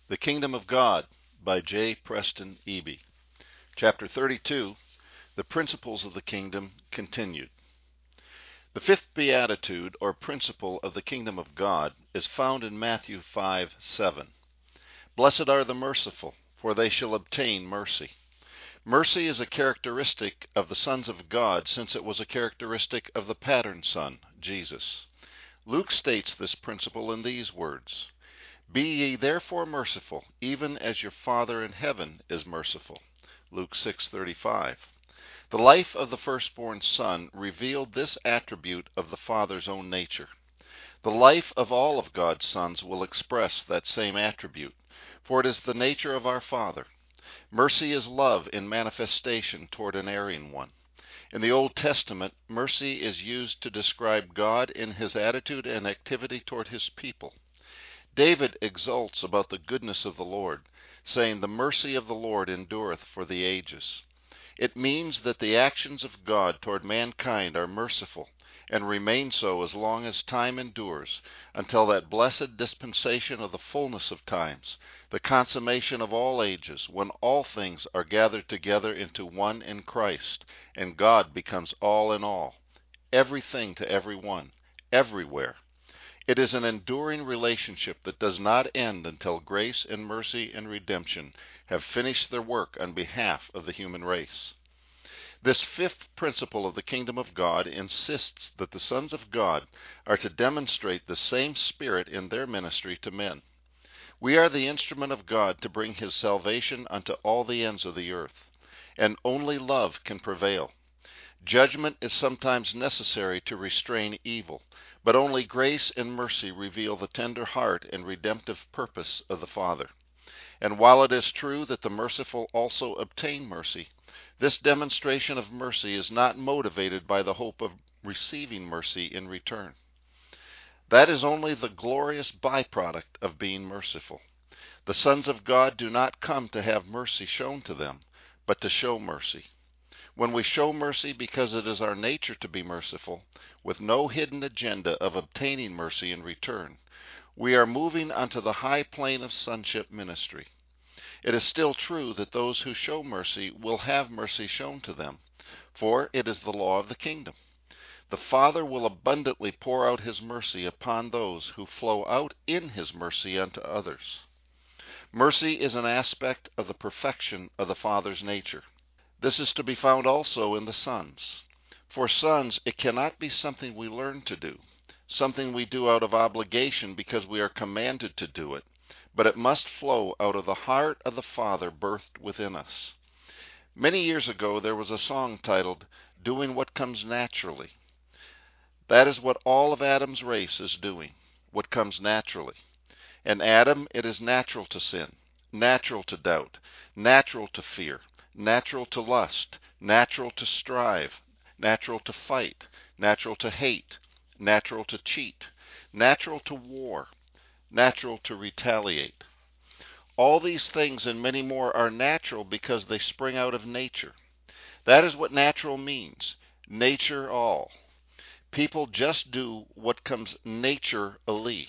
The Kingdom of God by J. Preston Eby. Chapter 32, The Principles of the Kingdom Continued. The fifth beatitude, or principle of the Kingdom of God, is found in Matthew 5:7. Blessed are the merciful, for they shall obtain mercy. Mercy is a characteristic of the sons of God, since it was a characteristic of the pattern son, Jesus. Luke states this principle in these words: Be ye therefore merciful, even as your Father in heaven is merciful. Luke 6:35. The life of the firstborn son revealed this attribute of the Father's own nature. The life of all of God's sons will express that same attribute, for it is the nature of our Father. Mercy is love in manifestation toward an erring one. In the Old Testament, mercy is used to describe God in his attitude and activity toward his people. David exults about the goodness of the Lord, saying, The mercy of the Lord endureth for the ages. It means that the actions of God toward mankind are merciful, and remain so as long as time endures, until that blessed dispensation of the fullness of times, the consummation of all ages, when all things are gathered together into one in Christ, and God becomes all in all, everything to everyone, everywhere. It is an enduring relationship that does not end until grace and mercy and redemption have finished their work on behalf of the human race. This fifth principle of the kingdom of God insists that the sons of God are to demonstrate the same spirit in their ministry to men. We are the instrument of God to bring his salvation unto all the ends of the earth, and only love can prevail. Judgment is sometimes necessary to restrain evil, but only grace and mercy reveal the tender heart and redemptive purpose of the Father. And while it is true that the merciful also obtain mercy, this demonstration of mercy is not motivated by the hope of receiving mercy in return. That is only the glorious byproduct of being merciful. The sons of God do not come to have mercy shown to them, but to show mercy. When we show mercy because it is our nature to be merciful, with no hidden agenda of obtaining mercy in return, we are moving onto the high plane of sonship ministry. It is still true that those who show mercy will have mercy shown to them, for it is the law of the kingdom. The Father will abundantly pour out his mercy upon those who flow out in his mercy unto others. Mercy is an aspect of the perfection of the Father's nature. This is to be found also in the sons. For sons, it cannot be something we learn to do, something we do out of obligation because we are commanded to do it, but it must flow out of the heart of the Father birthed within us. Many years ago there was a song titled, Doing What Comes Naturally. That is what all of Adam's race is doing, what comes naturally. In Adam, it is natural to sin, natural to doubt, natural to fear, natural to lust, natural to strive, natural to fight, natural to hate, natural to cheat, natural to war, natural to retaliate. All these things and many more are natural because they spring out of nature. That is what natural means, nature all. People just do what comes naturally.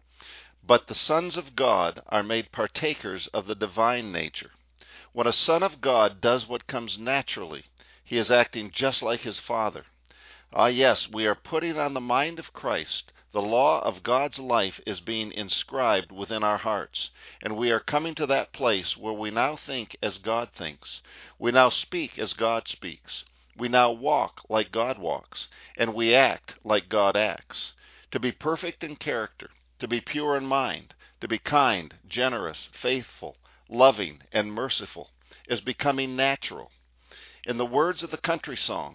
But the sons of God are made partakers of the divine nature. When a son of God does what comes naturally, he is acting just like his Father. Ah, yes, we are putting on the mind of Christ. The law of God's life is being inscribed within our hearts, and we are coming to that place where we now think as God thinks. We now speak as God speaks. We now walk like God walks, and we act like God acts. To be perfect in character, to be pure in mind, to be kind, generous, faithful, loving, and merciful is becoming natural. In the words of the country song,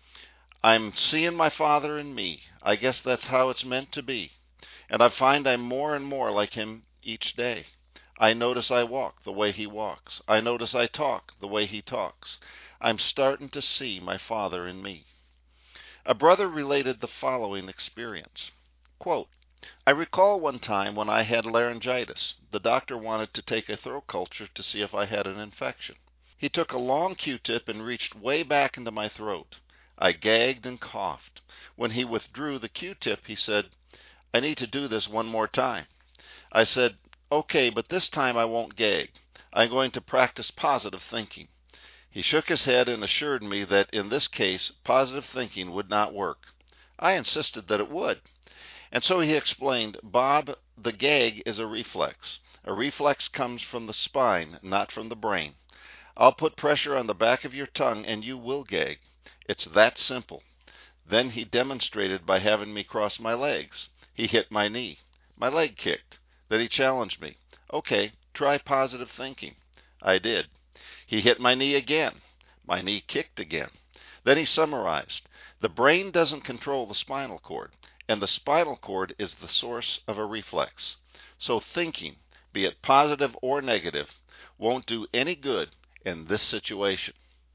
I'm seeing my Father in me. I guess that's how it's meant to be. And I find I'm more and more like him each day. I notice I walk the way he walks. I notice I talk the way he talks. I'm starting to see my Father in me. A brother related the following experience. Quote, I recall one time when I had laryngitis. The doctor wanted to take a throat culture to see if I had an infection. He took a long Q-tip and reached way back into my throat. I gagged and coughed. When he withdrew the Q-tip, he said, I need to do this one more time. I said, Okay, but this time I won't gag. I'm going to practice positive thinking. He shook his head and assured me that in this case positive thinking would not work. I insisted that it would. And so he explained, Bob, the gag is a reflex. A reflex comes from the spine, not from the brain. I'll put pressure on the back of your tongue and you will gag. It's that simple. Then he demonstrated by having me cross my legs. He hit my knee. My leg kicked. Then he challenged me. Okay, try positive thinking. I did. He hit my knee again. My knee kicked again. Then he summarized. The brain doesn't control the spinal cord, and the spinal cord is the source of a reflex. So thinking, be it positive or negative, won't do any good in this situation.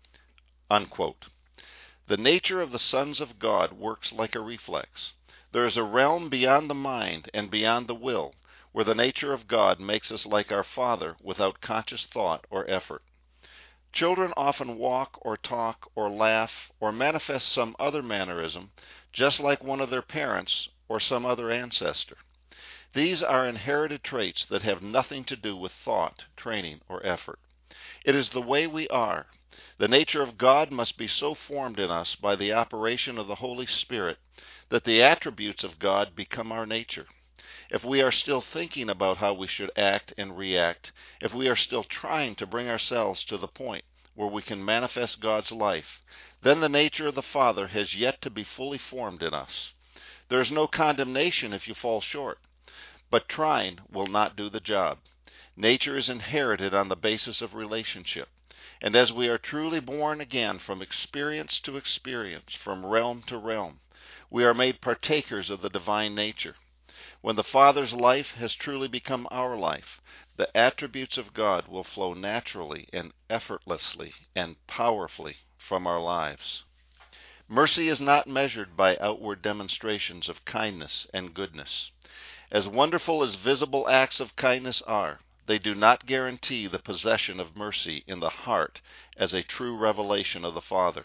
Unquote. The nature of the sons of God works like a reflex. There is a realm beyond the mind and beyond the will, where the nature of God makes us like our Father without conscious thought or effort. Children often walk or talk or laugh or manifest some other mannerism, just like one of their parents or some other ancestor. These are inherited traits that have nothing to do with thought, training, or effort. It is the way we are. The nature of God must be so formed in us by the operation of the Holy Spirit that the attributes of God become our nature. If we are still thinking about how we should act and react, if we are still trying to bring ourselves to the point where we can manifest God's life, then the nature of the Father has yet to be fully formed in us. There is no condemnation if you fall short, but trying will not do the job. Nature is inherited on the basis of relationship. And as we are truly born again from experience to experience, from realm to realm, we are made partakers of the divine nature. When the Father's life has truly become our life, the attributes of God will flow naturally and effortlessly and powerfully from our lives. Mercy is not measured by outward demonstrations of kindness and goodness. As wonderful as visible acts of kindness are, they do not guarantee the possession of mercy in the heart as a true revelation of the Father.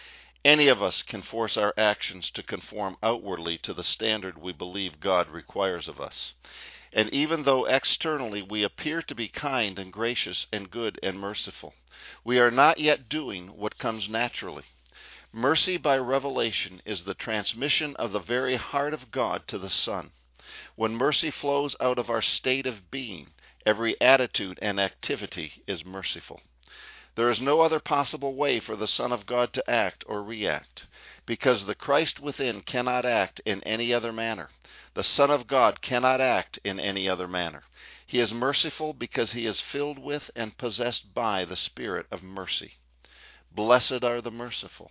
Any of us can force our actions to conform outwardly to the standard we believe God requires of us. And even though externally we appear to be kind and gracious and good and merciful, we are not yet doing what comes naturally. Mercy by revelation is the transmission of the very heart of God to the Son. When mercy flows out of our state of being, every attitude and activity is merciful. There is no other possible way for the Son of God to act or react, because the Christ within cannot act in any other manner. The Son of God cannot act in any other manner. He is merciful because he is filled with and possessed by the Spirit of mercy. Blessed are the merciful.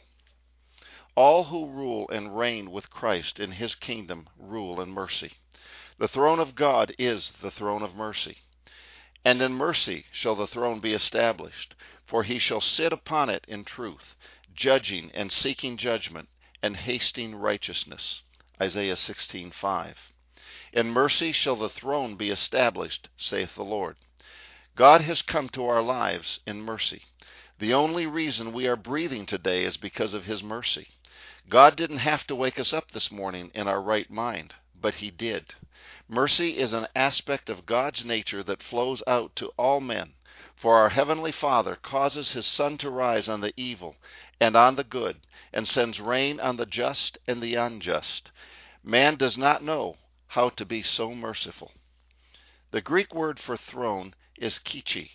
All who rule and reign with Christ in his kingdom rule in mercy. The throne of God is the throne of mercy. And in mercy shall the throne be established, for he shall sit upon it in truth, judging and seeking judgment, and hasting righteousness. Isaiah 16:5. In mercy shall the throne be established, saith the Lord. God has come to our lives in mercy. The only reason we are breathing today is because of his mercy. God didn't have to wake us up this morning in our right mind, but he did. Mercy is an aspect of God's nature that flows out to all men, for our Heavenly Father causes his sun to rise on the evil and on the good, and sends rain on the just and the unjust. Man does not know how to be so merciful. The Greek word for throne is kichi,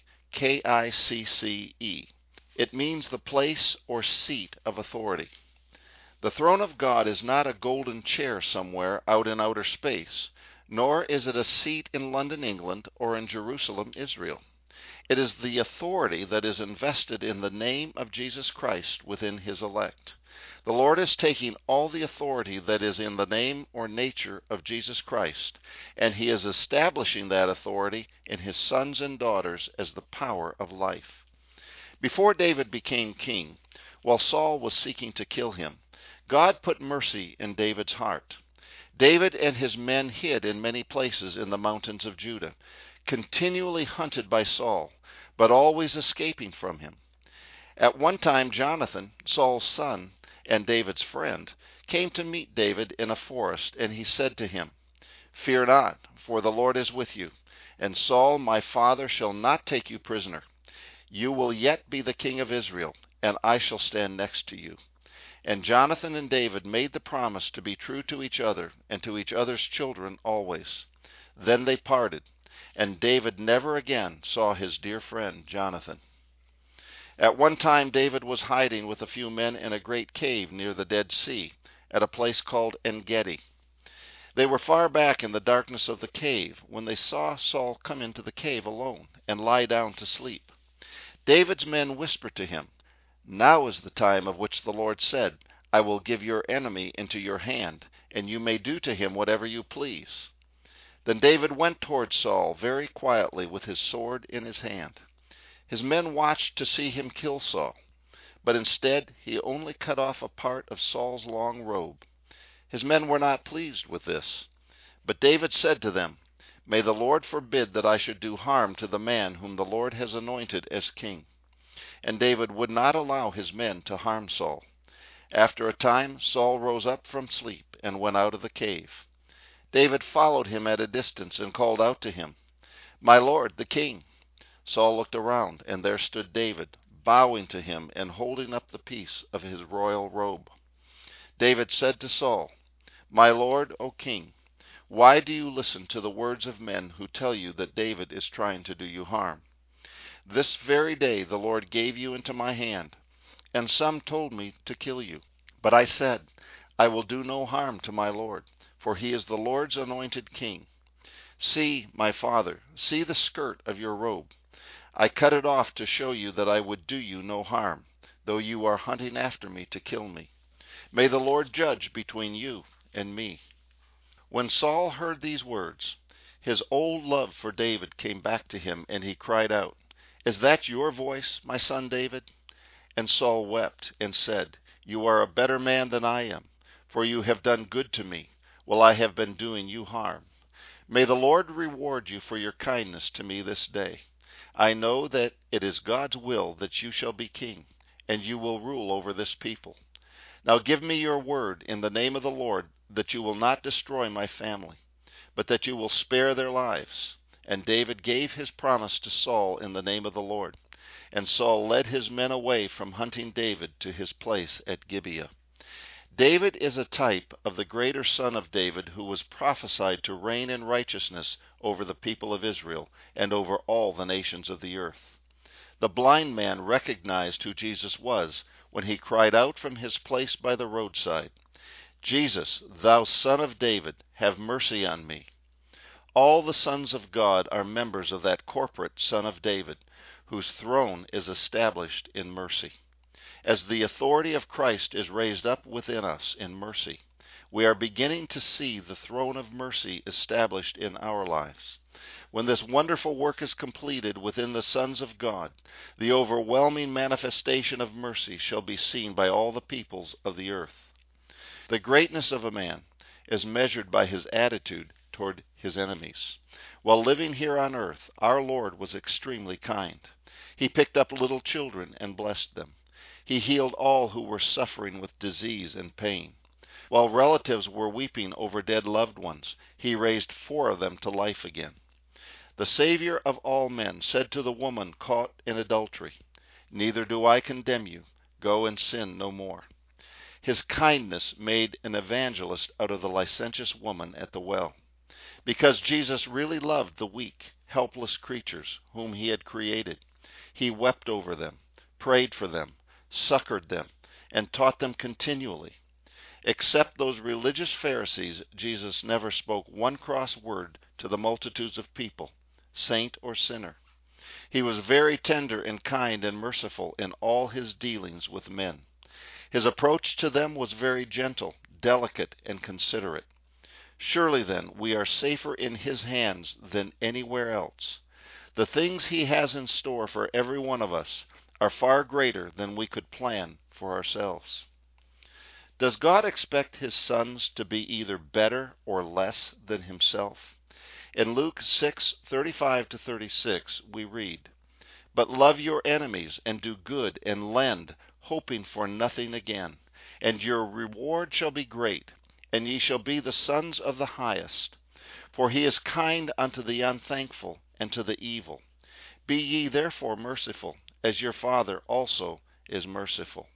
K-I-C-C-E. It means the place or seat of authority. The throne of God is not a golden chair somewhere out in outer space, nor is it a seat in London, England, or in Jerusalem, Israel. It is the authority that is invested in the name of Jesus Christ within his elect. The Lord is taking all the authority that is in the name or nature of Jesus Christ, and he is establishing that authority in his sons and daughters as the power of life. Before David became king, while Saul was seeking to kill him, God put mercy in David's heart. David and his men hid in many places in the mountains of Judah, continually hunted by Saul, but always escaping from him. At one time Jonathan, Saul's son and David's friend, came to meet David in a forest, and he said to him, "Fear not, for the Lord is with you, And Saul my father shall not take you prisoner. You will yet be the king of Israel, and I shall stand next to you." And Jonathan and David made the promise to be true to each other and to each other's children always. Then they parted, and David never again saw his dear friend Jonathan. At one time David was hiding with a few men in a great cave near the Dead Sea, at a place called En-gedi. They were far back in the darkness of the cave when they saw Saul come into the cave alone and lie down to sleep. David's men whispered to him, "Now is the time of which the Lord said, 'I will give your enemy into your hand, and you may do to him whatever you please.'" Then David went toward Saul very quietly with his sword in his hand. His men watched to see him kill Saul, but instead he only cut off a part of Saul's long robe. His men were not pleased with this. But David said to them, "May the Lord forbid that I should do harm to the man whom the Lord has anointed as king." And David would not allow his men to harm Saul. After a time Saul rose up from sleep and went out of the cave. David followed him at a distance and called out to him, "My lord, the king." Saul looked around, and there stood David, bowing to him and holding up the piece of his royal robe. David said to Saul, "My lord, O king, why do you listen to the words of men who tell you that David is trying to do you harm? This very day the Lord gave you into my hand, and some told me to kill you. But I said, 'I will do no harm to my Lord, for he is the Lord's anointed king.' See, my father, see the skirt of your robe. I cut it off to show you that I would do you no harm, though you are hunting after me to kill me. May the Lord judge between you and me." When Saul heard these words, his old love for David came back to him, and he cried out, "Is that your voice, my son David?" And Saul wept and said, "You are a better man than I am, for you have done good to me, while I have been doing you harm. May the Lord reward you for your kindness to me this day. I know that it is God's will that you shall be king, and you will rule over this people. Now give me your word in the name of the Lord that you will not destroy my family, but that you will spare their lives." And David gave his promise to Saul in the name of the Lord. And Saul led his men away from hunting David to his place at Gibeah. David is a type of the greater Son of David who was prophesied to reign in righteousness over the people of Israel and over all the nations of the earth. The blind man recognized who Jesus was when he cried out from his place by the roadside, "Jesus, thou Son of David, have mercy on me." All the sons of God are members of that corporate Son of David, whose throne is established in mercy. As the authority of Christ is raised up within us in mercy, we are beginning to see the throne of mercy established in our lives. When this wonderful work is completed within the sons of God, the overwhelming manifestation of mercy shall be seen by all the peoples of the earth. The greatness of a man is measured by his attitude toward his enemies. While living here on earth, our Lord was extremely kind. He picked up little children and blessed them. He healed all who were suffering with disease and pain. While relatives were weeping over dead loved ones, he raised 4 of them to life again. The Savior of all men said to the woman caught in adultery, "Neither do I condemn you. Go and sin no more." His kindness made an evangelist out of the licentious woman at the well. Because Jesus really loved the weak, helpless creatures whom he had created, he wept over them, prayed for them, succored them, and taught them continually. Except those religious Pharisees, Jesus never spoke one cross word to the multitudes of people, saint or sinner. He was very tender and kind and merciful in all his dealings with men. His approach to them was very gentle, delicate, and considerate. Surely then we are safer in his hands than anywhere else. The things he has in store for every one of us are far greater than we could plan for ourselves. Does God expect his sons to be either better or less than himself? In Luke 6:35-36 we read, "But love your enemies, and do good, and lend, hoping for nothing again. And your reward shall be great, and ye shall be the sons of the highest. For he is kind unto the unthankful and to the evil. Be ye therefore merciful, as your Father also is merciful.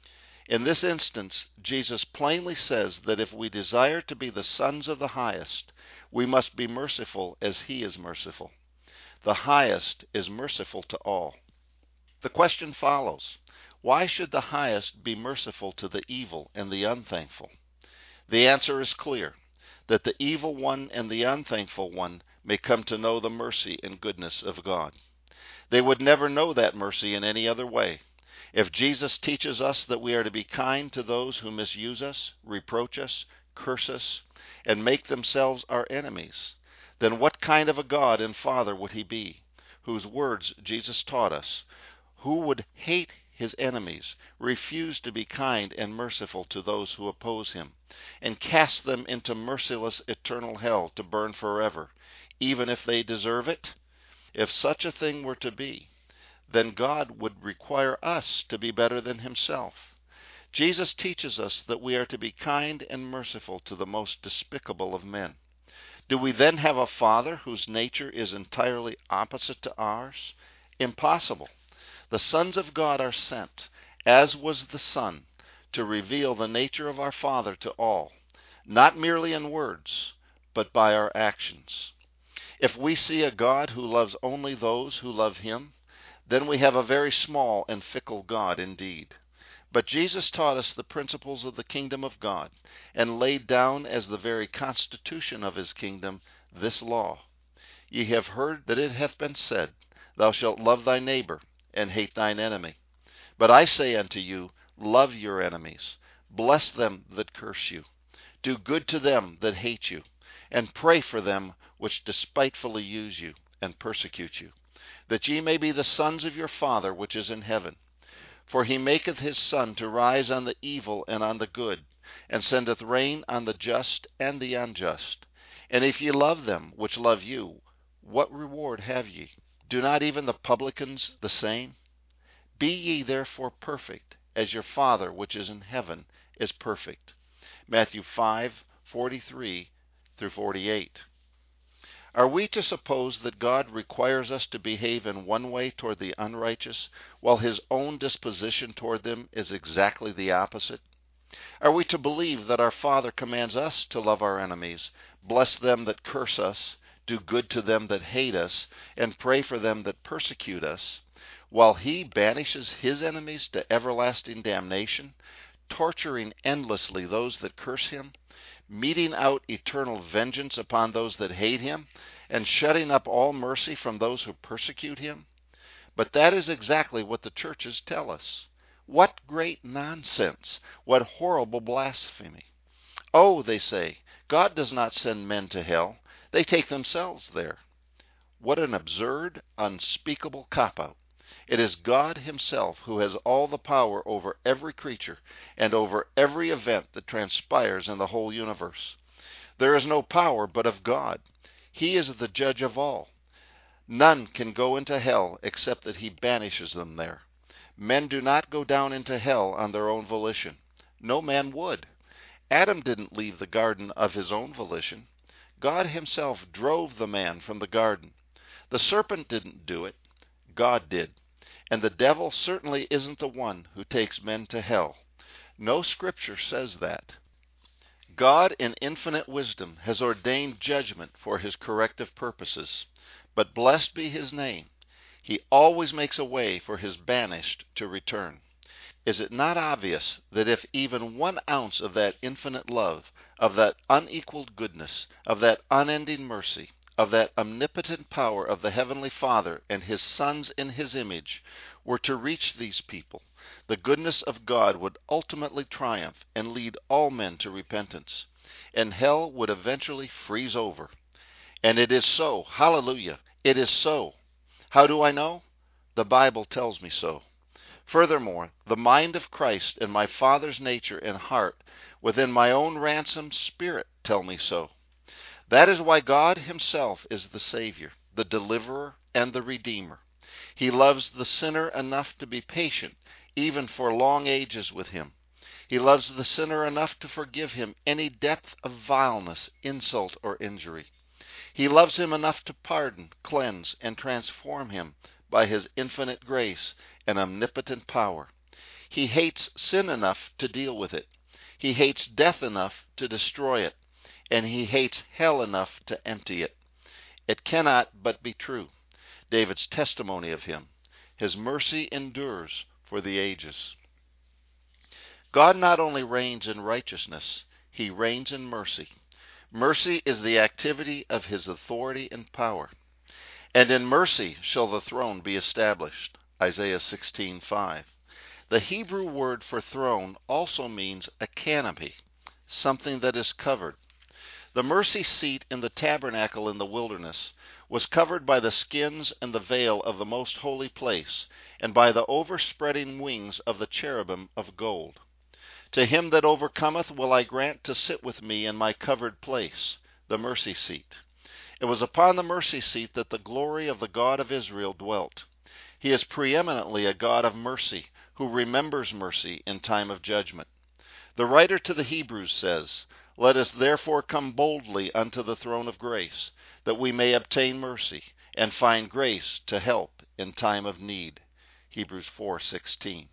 In this instance, Jesus plainly says that if we desire to be the sons of the highest, we must be merciful as he is merciful. The highest is merciful to all. The question follows, why should the highest be merciful to the evil and the unthankful? The answer is clear, that the evil one and the unthankful one may come to know the mercy and goodness of God. They would never know that mercy in any other way. If Jesus teaches us that we are to be kind to those who misuse us, reproach us, curse us, and make themselves our enemies, then what kind of a God and Father would he be, whose words Jesus taught us, who would hate his enemies, refuse to be kind and merciful to those who oppose him, and cast them into merciless eternal hell to burn forever, even if they deserve it? If such a thing were to be, then God would require us to be better than himself. Jesus teaches us that we are to be kind and merciful to the most despicable of men. Do we then have a Father whose nature is entirely opposite to ours? Impossible. The sons of God are sent, as was the Son, to reveal the nature of our Father to all, not merely in words, but by our actions. If we see a God who loves only those who love him, then we have a very small and fickle God indeed. But Jesus taught us the principles of the kingdom of God, and laid down as the very constitution of his kingdom this law. Ye have heard that it hath been said, Thou shalt love thy neighbor, and hate thine enemy. But I say unto you, love your enemies, bless them that curse you, do good to them that hate you, and pray for them which despitefully use you, and persecute you, that ye may be the sons of your Father which is in heaven. For he maketh his sun to rise on the evil and on the good, and sendeth rain on the just and the unjust. And if ye love them which love you, what reward have ye? Do not even the publicans the same? Be ye therefore perfect, as your Father which is in heaven is perfect. Matthew 5:43-48. Are we to suppose that God requires us to behave in one way toward the unrighteous, while his own disposition toward them is exactly the opposite? Are we to believe that our Father commands us to love our enemies, bless them that curse us, do good to them that hate us, and pray for them that persecute us, while he banishes his enemies to everlasting damnation, torturing endlessly those that curse him, meting out eternal vengeance upon those that hate him, and shutting up all mercy from those who persecute him? But that is exactly what the churches tell us. What great nonsense! What horrible blasphemy! Oh, they say, God does not send men to hell. They take themselves there. What an absurd, unspeakable cop-out. It is God himself who has all the power over every creature and over every event that transpires in the whole universe. There is no power but of God. He is the judge of all. None can go into hell except that he banishes them there. Men do not go down into hell on their own volition. No man would. Adam didn't leave the garden of his own volition. God himself drove the man from the garden. The serpent didn't do it. God did. And the devil certainly isn't the one who takes men to hell. No scripture says that. God in infinite wisdom has ordained judgment for his corrective purposes. But blessed be his name. He always makes a way for his banished to return. Is it not obvious that if even 1 ounce of that infinite love, of that unequaled goodness, of that unending mercy, of that omnipotent power of the Heavenly Father and his sons in his image were to reach these people, the goodness of God would ultimately triumph and lead all men to repentance, and hell would eventually freeze over. And it is so. Hallelujah. It is so. How do I know? The Bible tells me so. Furthermore, the mind of Christ and my Father's nature and heart within my own ransomed spirit tell me so. That is why God himself is the Savior, the Deliverer, and the Redeemer. He loves the sinner enough to be patient, even for long ages with him. He loves the sinner enough to forgive him any depth of vileness, insult, or injury. He loves him enough to pardon, cleanse, and transform him by his infinite grace and omnipotent power. He hates sin enough to deal with it. He hates death enough to destroy it. And he hates hell enough to empty it. It cannot but be true. David's testimony of him. His mercy endures for the ages. God not only reigns in righteousness, he reigns in mercy. Mercy is the activity of his authority and power. And in mercy shall the throne be established. Isaiah 16:5. The Hebrew word for throne also means a canopy, something that is covered. The mercy seat in the tabernacle in the wilderness was covered by the skins and the veil of the most holy place, and by the overspreading wings of the cherubim of gold. To him that overcometh will I grant to sit with me in my covered place, the mercy seat. It was upon the mercy seat that the glory of the God of Israel dwelt. He is preeminently a God of mercy, who remembers mercy in time of judgment. The writer to the Hebrews says, Let us therefore come boldly unto the throne of grace, that we may obtain mercy, and find grace to help in time of need. Hebrews 4:16.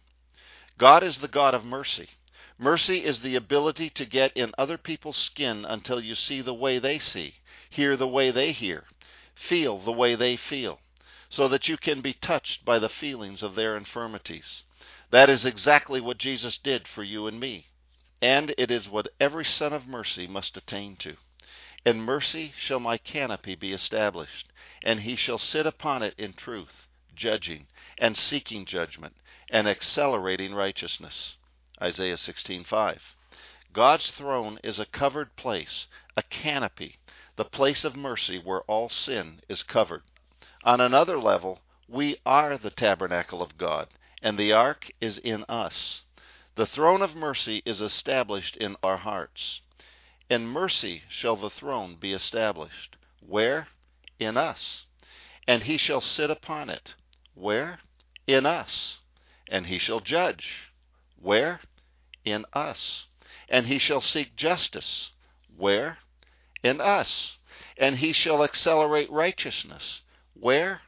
God is the God of mercy. Mercy is the ability to get in other people's skin until you see the way they see, hear the way they hear, feel the way they feel, so that you can be touched by the feelings of their infirmities. That is exactly what Jesus did for you and me. And it is what every son of mercy must attain to. In mercy shall my canopy be established, and he shall sit upon it in truth, judging, and seeking judgment, and accelerating righteousness. Isaiah 16:5. God's throne is a covered place, a canopy, the place of mercy where all sin is covered. On another level, we are the tabernacle of God, and the ark is in us. The throne of mercy is established in our hearts. In mercy shall the throne be established. Where? In us. And he shall sit upon it. Where? In us. And he shall judge. Where? In us. And he shall seek justice. Where? In us. And he shall accelerate righteousness. Where?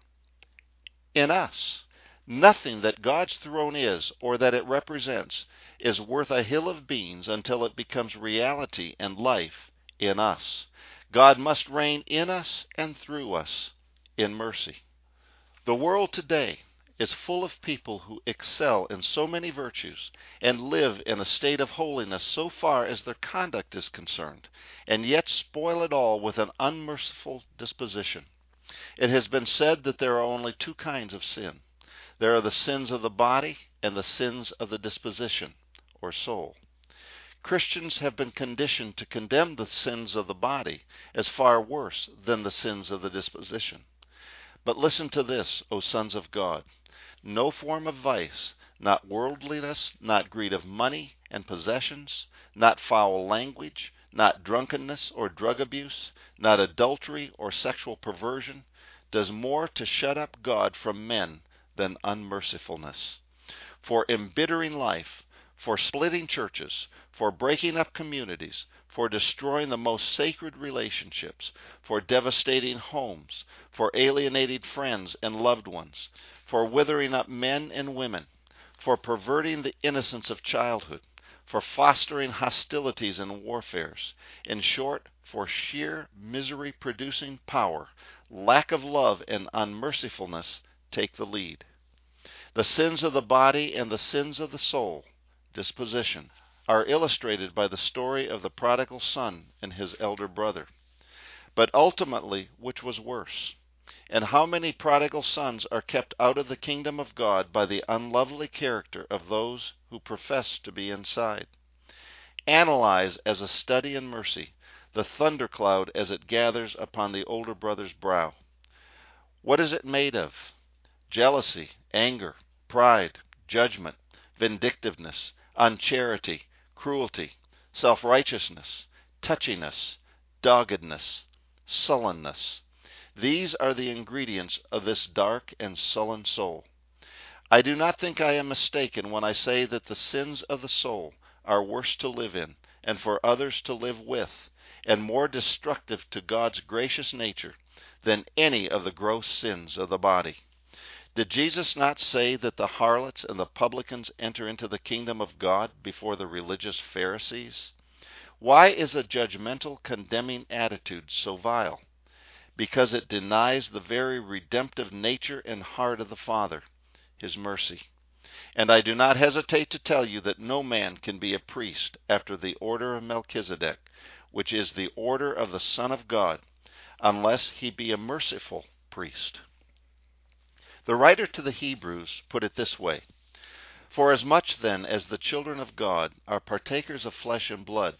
In us. Nothing that God's throne is, or that it represents, is worth a hill of beans until it becomes reality and life in us. God must reign in us and through us in mercy. The world today is full of people who excel in so many virtues and live in a state of holiness so far as their conduct is concerned, and yet spoil it all with an unmerciful disposition. It has been said that there are only two kinds of sin. There are the sins of the body and the sins of the disposition, or soul. Christians have been conditioned to condemn the sins of the body as far worse than the sins of the disposition. But listen to this, O sons of God. No form of vice, not worldliness, not greed of money and possessions, not foul language, not drunkenness or drug abuse, not adultery or sexual perversion, does more to shut up God from men than unmercifulness. For embittering life, for splitting churches, for breaking up communities, for destroying the most sacred relationships, for devastating homes, for alienating friends and loved ones, for withering up men and women, for perverting the innocence of childhood, for fostering hostilities and warfares, in short, for sheer misery-producing power, lack of love and unmercifulness take the lead. The sins of the body and the sins of the soul, disposition, are illustrated by the story of the prodigal son and his elder brother. But ultimately, which was worse? And how many prodigal sons are kept out of the kingdom of God by the unlovely character of those who profess to be inside? Analyze as a study in mercy the thundercloud as it gathers upon the older brother's brow. What is it made of? Jealousy, anger, pride, judgment, vindictiveness, uncharity, cruelty, self-righteousness, touchiness, doggedness, sullenness. These are the ingredients of this dark and sullen soul. I do not think I am mistaken when I say that the sins of the soul are worse to live in, and for others to live with, and more destructive to God's gracious nature than any of the gross sins of the body. Did Jesus not say that the harlots and the publicans enter into the kingdom of God before the religious Pharisees? Why is a judgmental, condemning attitude so vile? Because it denies the very redemptive nature and heart of the Father, His mercy. And I do not hesitate to tell you that no man can be a priest after the order of Melchizedek, which is the order of the Son of God, unless he be a merciful priest. The writer to the Hebrews put it this way: "Forasmuch then as the children of God are partakers of flesh and blood,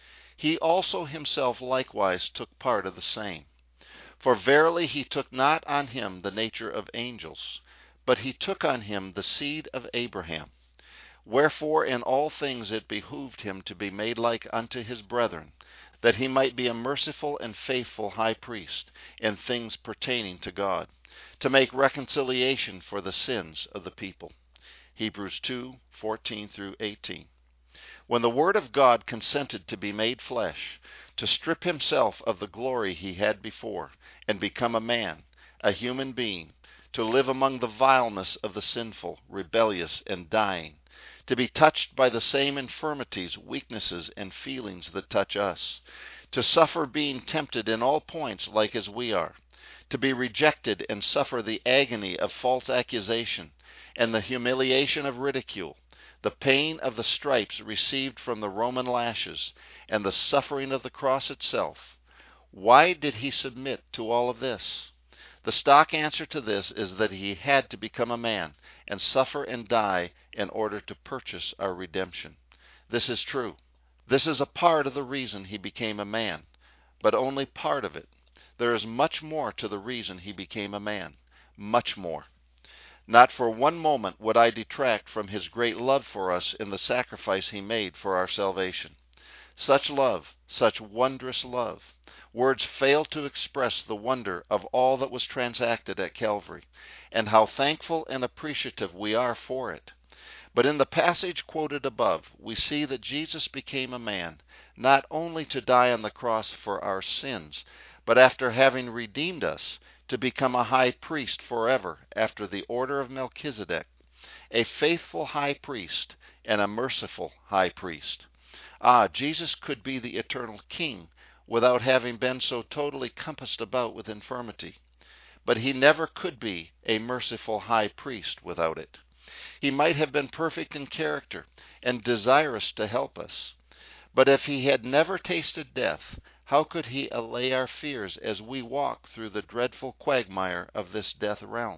he also himself likewise took part of the same. For verily he took not on him the nature of angels, but he took on him the seed of Abraham. Wherefore in all things it behooved him to be made like unto his brethren, that he might be a merciful and faithful high priest in things pertaining to God, to make reconciliation for the sins of the people." Hebrews 2:14 through 18. When the Word of God consented to be made flesh, to strip himself of the glory he had before, and become a man, a human being, to live among the vileness of the sinful, rebellious, and dying, to be touched by the same infirmities, weaknesses, and feelings that touch us, to suffer being tempted in all points like as we are, to be rejected and suffer the agony of false accusation, and the humiliation of ridicule, the pain of the stripes received from the Roman lashes, and the suffering of the cross itself. Why did he submit to all of this? The stock answer to this is that he had to become a man and suffer and die in order to purchase our redemption. This is true. This is a part of the reason he became a man, but only part of it. There is much more to the reason he became a man. Much more. Not for one moment would I detract from his great love for us in the sacrifice he made for our salvation. Such love, such wondrous love. Words fail to express the wonder of all that was transacted at Calvary, and how thankful and appreciative we are for it. But in the passage quoted above, we see that Jesus became a man, not only to die on the cross for our sins, but after having redeemed us, to become a high priest forever after the order of Melchizedek, a faithful high priest and a merciful high priest. Jesus could be the eternal King without having been so totally compassed about with infirmity. But he never could be a merciful high priest without it. He might have been perfect in character and desirous to help us. But if he had never tasted death, how could he allay our fears as we walk through the dreadful quagmire of this death realm?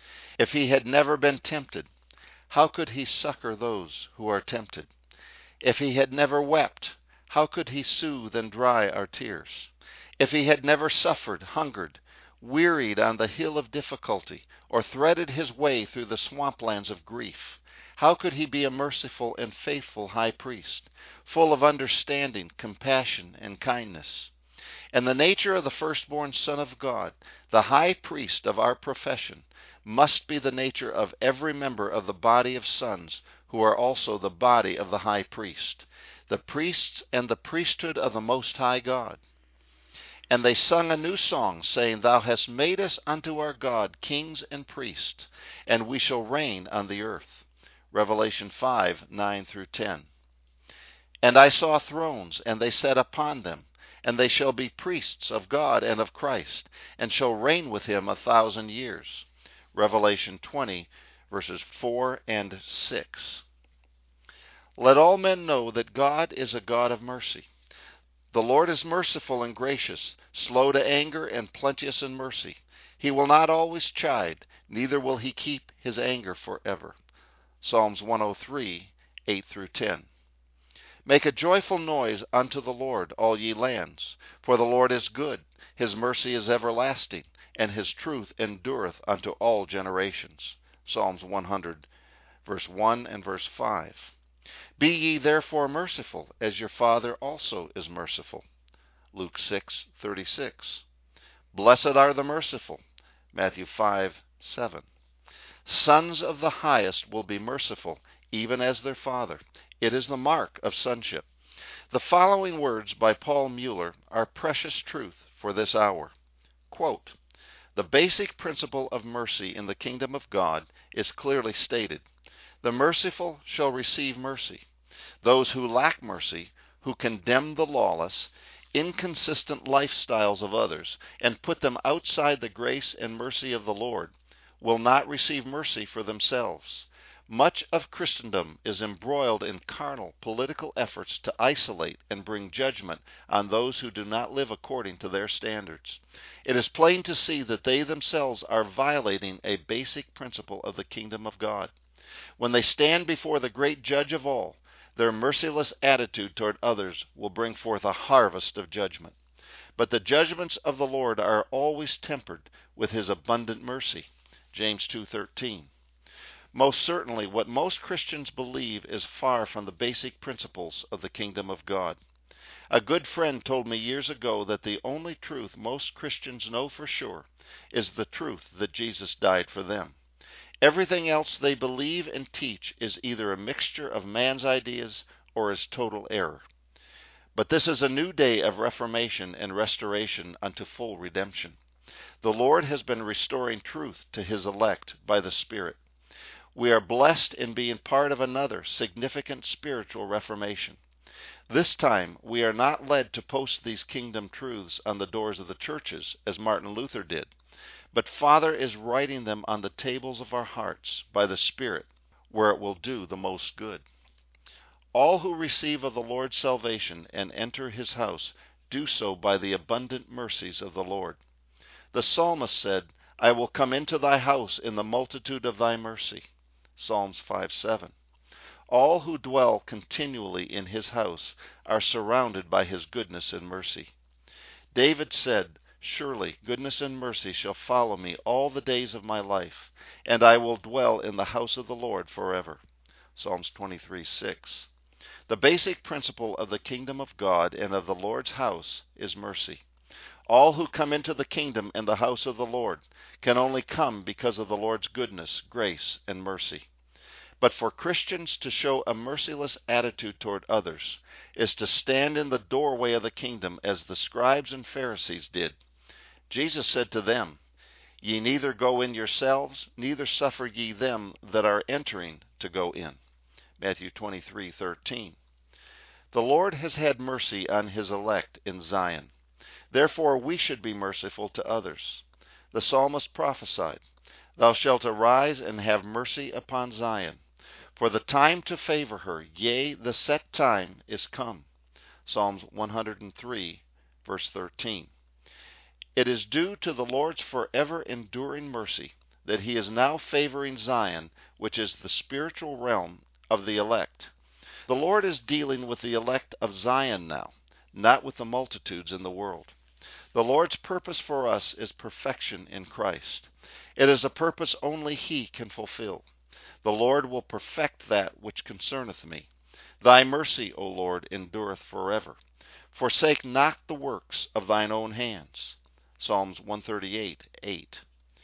If he had never been tempted, how could he succor those who are tempted? If he had never wept, how could he soothe and dry our tears? If he had never suffered, hungered, wearied on the hill of difficulty, or threaded his way through the swamplands of grief, how could he be a merciful and faithful high priest, full of understanding, compassion, and kindness? And the nature of the firstborn Son of God, the high priest of our profession, must be the nature of every member of the body of sons, who are also the body of the high priest, the priests and the priesthood of the Most High God. And they sung a new song, saying, "Thou hast made us unto our God kings and priests, and we shall reign on the earth." Revelation 5:9 through 10. "And I saw thrones, and they sat upon them, and they shall be priests of God and of Christ, and shall reign with him 1,000 years. Revelation 20, verses 4 and 6. Let all men know that God is a God of mercy. The Lord is merciful and gracious, slow to anger and plenteous in mercy. He will not always chide, neither will he keep his anger forever. Psalms 103, 8 through 10. Make a joyful noise unto the Lord, all ye lands. For the Lord is good, his mercy is everlasting, and his truth endureth unto all generations. Psalms 100, verse 1 and verse 5. Be ye therefore merciful, as your Father also is merciful. Luke 6:36. Blessed are the merciful. Matthew 5:7. Sons of the highest will be merciful, even as their Father. It is the mark of sonship. The following words by Paul Mueller are precious truth for this hour. Quote, "The basic principle of mercy in the kingdom of God is clearly stated. The merciful shall receive mercy. Those who lack mercy, who condemn the lawless, inconsistent lifestyles of others, and put them outside the grace and mercy of the Lord, will not receive mercy for themselves. Much of Christendom is embroiled in carnal political efforts to isolate and bring judgment on those who do not live according to their standards. It is plain to see that they themselves are violating a basic principle of the kingdom of God. When they stand before the great judge of all, their merciless attitude toward others will bring forth a harvest of judgment. But the judgments of the Lord are always tempered with his abundant mercy." James 2:13. Most certainly, what most Christians believe is far from the basic principles of the kingdom of God. A good friend told me years ago that the only truth most Christians know for sure is the truth that Jesus died for them. Everything else they believe and teach is either a mixture of man's ideas or is total error. But this is a new day of reformation and restoration unto full redemption. The Lord has been restoring truth to his elect by the Spirit. We are blessed in being part of another significant spiritual reformation. This time, we are not led to post these kingdom truths on the doors of the churches, as Martin Luther did, but Father is writing them on the tables of our hearts by the Spirit, where it will do the most good. All who receive of the Lord's salvation and enter his house do so by the abundant mercies of the Lord. The psalmist said, "I will come into thy house in the multitude of thy mercy." Psalms 5:7. All who dwell continually in his house are surrounded by his goodness and mercy. David said, "Surely goodness and mercy shall follow me all the days of my life, and I will dwell in the house of the Lord forever." Psalms 23:6. The basic principle of the kingdom of God and of the Lord's house is mercy. All who come into the kingdom and the house of the Lord can only come because of the Lord's goodness, grace, and mercy. But for Christians to show a merciless attitude toward others is to stand in the doorway of the kingdom as the scribes and Pharisees did. Jesus said to them, "Ye neither go in yourselves, neither suffer ye them that are entering to go in." Matthew 23:13. The Lord has had mercy on his elect in Zion. Therefore we should be merciful to others. The psalmist prophesied, "Thou shalt arise and have mercy upon Zion. For the time to favor her, yea, the set time is come." Psalms 103, verse 13. It is due to the Lord's forever enduring mercy that he is now favoring Zion, which is the spiritual realm of the elect. The Lord is dealing with the elect of Zion now, not with the multitudes in the world. The Lord's purpose for us is perfection in Christ. It is a purpose only he can fulfill. The Lord will perfect that which concerneth me. Thy mercy, O Lord, endureth forever. Forsake not the works of thine own hands. Psalms 138:8.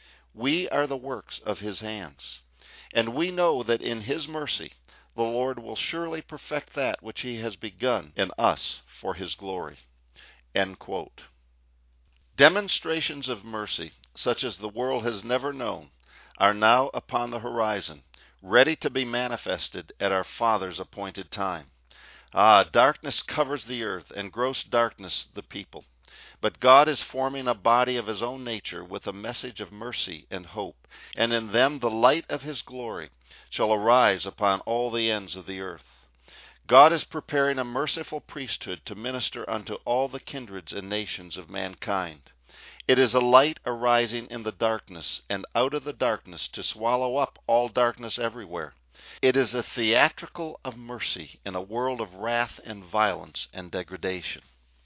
We are the works of his hands, and we know that in his mercy the Lord will surely perfect that which he has begun in us for his glory. End quote. Demonstrations of mercy, such as the world has never known, are now upon the horizon, ready to be manifested at our Father's appointed time. Darkness covers the earth, and gross darkness the people. But God is forming a body of his own nature with a message of mercy and hope, and in them the light of his glory shall arise upon all the ends of the earth. God is preparing a merciful priesthood to minister unto all the kindreds and nations of mankind. It is a light arising in the darkness, and out of the darkness to swallow up all darkness everywhere. It is a theatrical of mercy in a world of wrath and violence and degradation.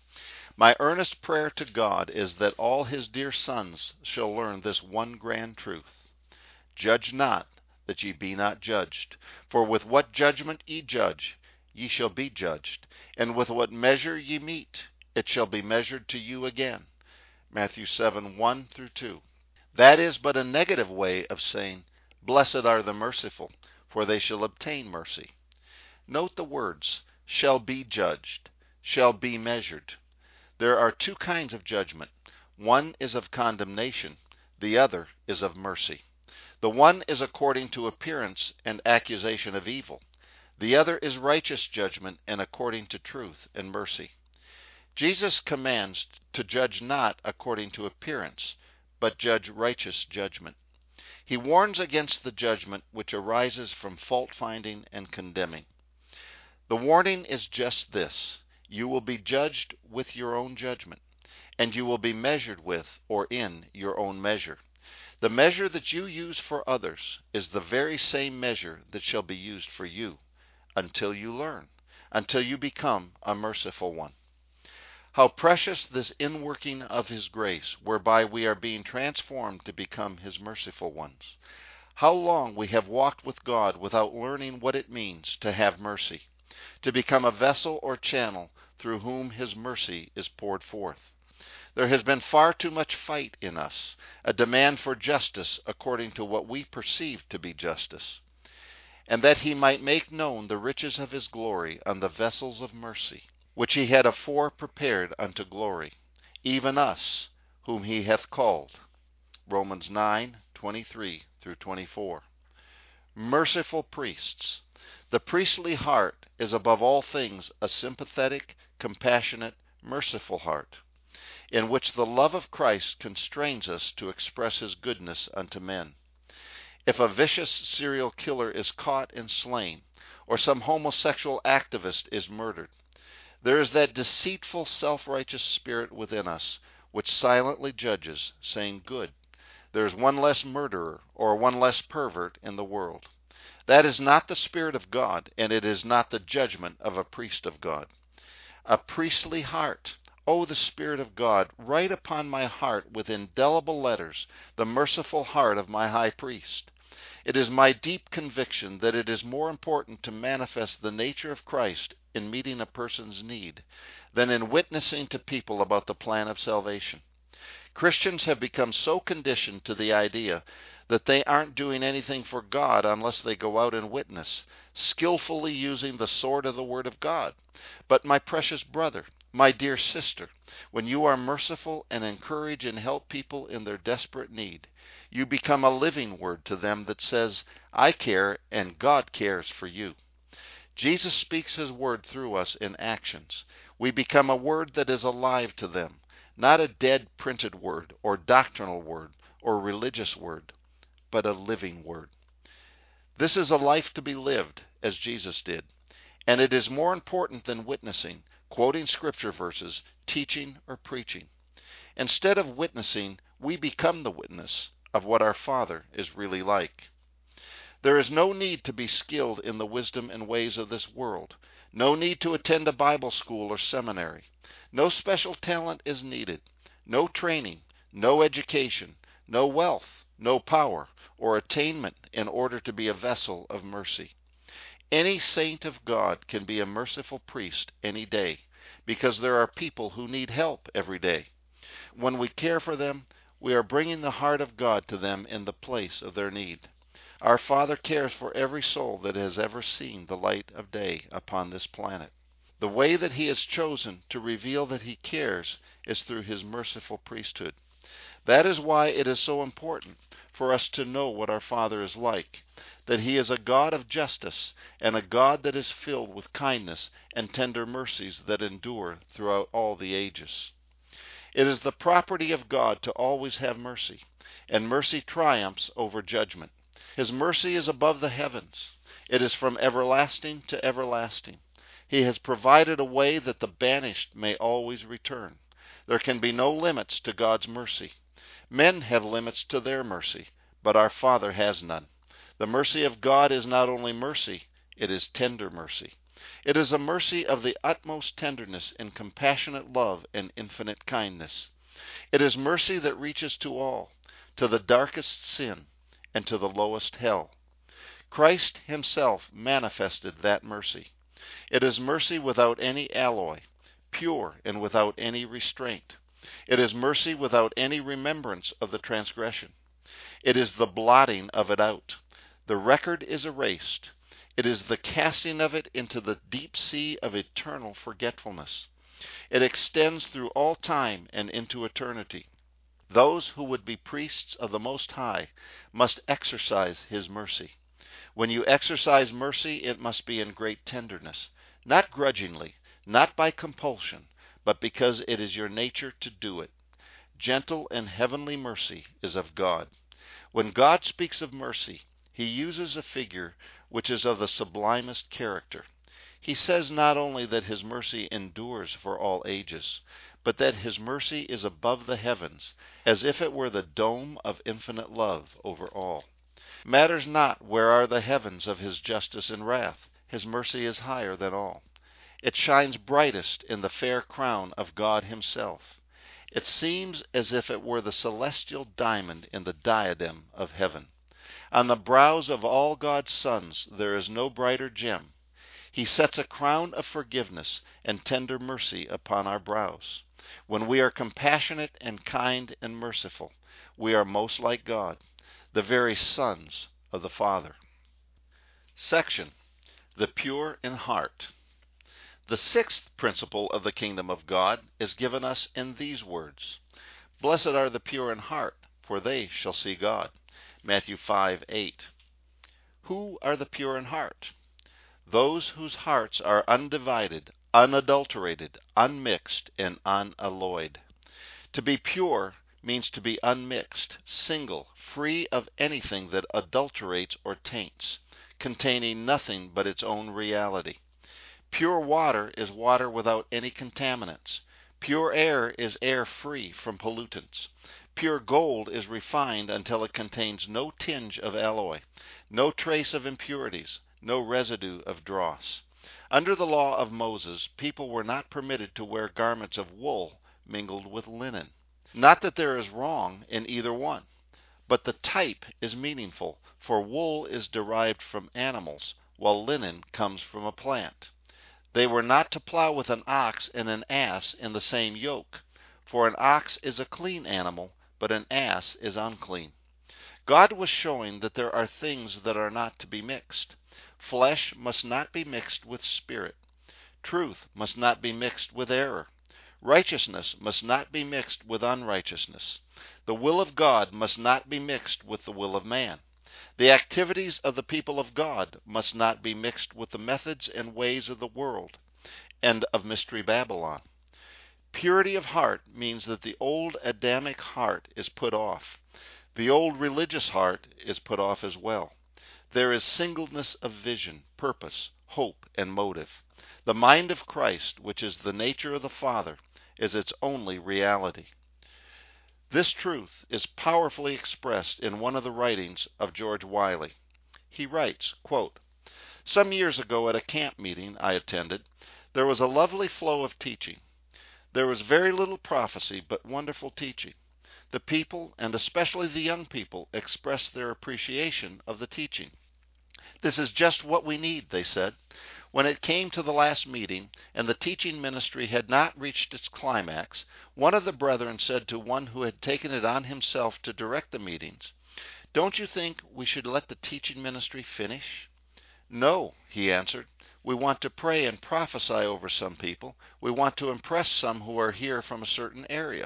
My earnest prayer to God is that all his dear sons shall learn this one grand truth. Judge not, that ye be not judged. For with what judgment ye judge, ye shall be judged. And with what measure ye mete, it shall be measured to you again. Matthew 7:1-2. That is but a negative way of saying, "Blessed are the merciful, for they shall obtain mercy." Note the words, "shall be judged." shall be measured. There are two kinds of judgment. One is of condemnation, the other is of mercy. The one is according to appearance and accusation of evil. The other is righteous judgment and according to truth and mercy. Jesus commands to judge not according to appearance, but judge righteous judgment. He warns against the judgment which arises from fault-finding and condemning. The warning is just this: you will be judged with your own judgment, and you will be measured with or in your own measure. The measure that you use for others is the very same measure that shall be used for you, until you learn, until you become a merciful one. How precious this inworking of His grace, whereby we are being transformed to become His merciful ones. How long we have walked with God without learning what it means to have mercy, to become a vessel or channel through whom His mercy is poured forth. There has been far too much fight in us, a demand for justice according to what we perceive to be justice, and that He might make known the riches of His glory on the vessels of mercy, which He had afore prepared unto glory, even us, whom He hath called. Romans 9:23-24. Merciful priests. The priestly heart is above all things a sympathetic, compassionate, merciful heart, in which the love of Christ constrains us to express His goodness unto men. If a vicious serial killer is caught and slain, or some homosexual activist is murdered, there is that deceitful, self-righteous spirit within us which silently judges, saying, "Good, there is one less murderer or one less pervert in the world." That is not the Spirit of God, and it is not the judgment of a priest of God. A priestly heart. O the Spirit of God, write upon my heart with indelible letters the merciful heart of my high priest. It is my deep conviction that it is more important to manifest the nature of Christ in meeting a person's need than in witnessing to people about the plan of salvation. Christians have become so conditioned to the idea that they aren't doing anything for God unless they go out and witness, skillfully using the sword of the Word of God. But my precious brother, my dear sister, when you are merciful and encourage and help people in their desperate need, you become a living word to them that says, "I care and God cares for you." Jesus speaks His word through us in actions. We become a word that is alive to them, not a dead printed word or doctrinal word or religious word, but a living word. This is a life to be lived as Jesus did, and it is more important than witnessing, quoting scripture verses, teaching, or preaching. Instead of witnessing, we become the witness of what our Father is really like. There is no need to be skilled in the wisdom and ways of this world, no need to attend a Bible school or seminary. No special talent is needed, no training, no education, no wealth, no power, or attainment in order to be a vessel of mercy. Any saint of God can be a merciful priest any day, because there are people who need help every day. When we care for them, we are bringing the heart of God to them in the place of their need. Our Father cares for every soul that has ever seen the light of day upon this planet. The way that He has chosen to reveal that He cares is through His merciful priesthood. That is why it is so important for us to know what our Father is like, that He is a God of justice and a God that is filled with kindness and tender mercies that endure throughout all the ages. It is the property of God to always have mercy, and mercy triumphs over judgment. His mercy is above the heavens. It is from everlasting to everlasting. He has provided a way that the banished may always return. There can be no limits to God's mercy. Men have limits to their mercy, but our Father has none. The mercy of God is not only mercy, it is tender mercy. It is a mercy of the utmost tenderness and compassionate love and infinite kindness. It is mercy that reaches to all, to the darkest sin, and to the lowest hell. Christ Himself manifested that mercy. It is mercy without any alloy, pure and without any restraint. It is mercy without any remembrance of the transgression. It is the blotting of it out. The record is erased. It is the casting of it into the deep sea of eternal forgetfulness. It extends through all time and into eternity. Those who would be priests of the Most High must exercise His mercy. When you exercise mercy, it must be in great tenderness, not grudgingly, not by compulsion, but because it is your nature to do it. Gentle and heavenly mercy is of God. When God speaks of mercy, He uses a figure which is of the sublimest character. He says not only that His mercy endures for all ages, but that His mercy is above the heavens, as if it were the dome of infinite love over all. Matters not where are the heavens of His justice and wrath, His mercy is higher than all. It shines brightest in the fair crown of God Himself. It seems as if it were the celestial diamond in the diadem of heaven. On the brows of all God's sons there is no brighter gem. He sets a crown of forgiveness and tender mercy upon our brows. When we are compassionate and kind and merciful, we are most like God, the very sons of the Father. Section: The Pure in Heart. The sixth principle of the kingdom of God is given us in these words: Blessed are the pure in heart, for they shall see God. Matthew 5:8. Who are the pure in heart? Those whose hearts are undivided, unadulterated, unmixed, and unalloyed. To be pure means to be unmixed, single, free of anything that adulterates or taints, containing nothing but its own reality. Pure water is water without any contaminants. Pure air is air free from pollutants. Pure gold is refined until it contains no tinge of alloy, no trace of impurities, no residue of dross. Under the law of Moses, people were not permitted to wear garments of wool mingled with linen. Not that there is wrong in either one, but the type is meaningful, for wool is derived from animals, while linen comes from a plant. They were not to plow with an ox and an ass in the same yoke, for an ox is a clean animal, but an ass is unclean. God was showing that there are things that are not to be mixed. Flesh must not be mixed with spirit. Truth must not be mixed with error. Righteousness must not be mixed with unrighteousness. The will of God must not be mixed with the will of man. The activities of the people of God must not be mixed with the methods and ways of the world and of Mystery Babylon. Purity of heart means that the old Adamic heart is put off. The old religious heart is put off as well. There is singleness of vision, purpose, hope, and motive. The mind of Christ, which is the nature of the Father, is its only reality. This truth is powerfully expressed in one of the writings of George Wiley. He writes, quote, Some years ago at a camp meeting I attended, there was a lovely flow of teaching. There was very little prophecy, but wonderful teaching. The people, and especially the young people, expressed their appreciation of the teaching. This is just what we need, they said. When it came to the last meeting, and the teaching ministry had not reached its climax, one of the brethren said to one who had taken it on himself to direct the meetings, Don't you think we should let the teaching ministry finish? No, he answered. We want to pray and prophesy over some people. We want to impress some who are here from a certain area.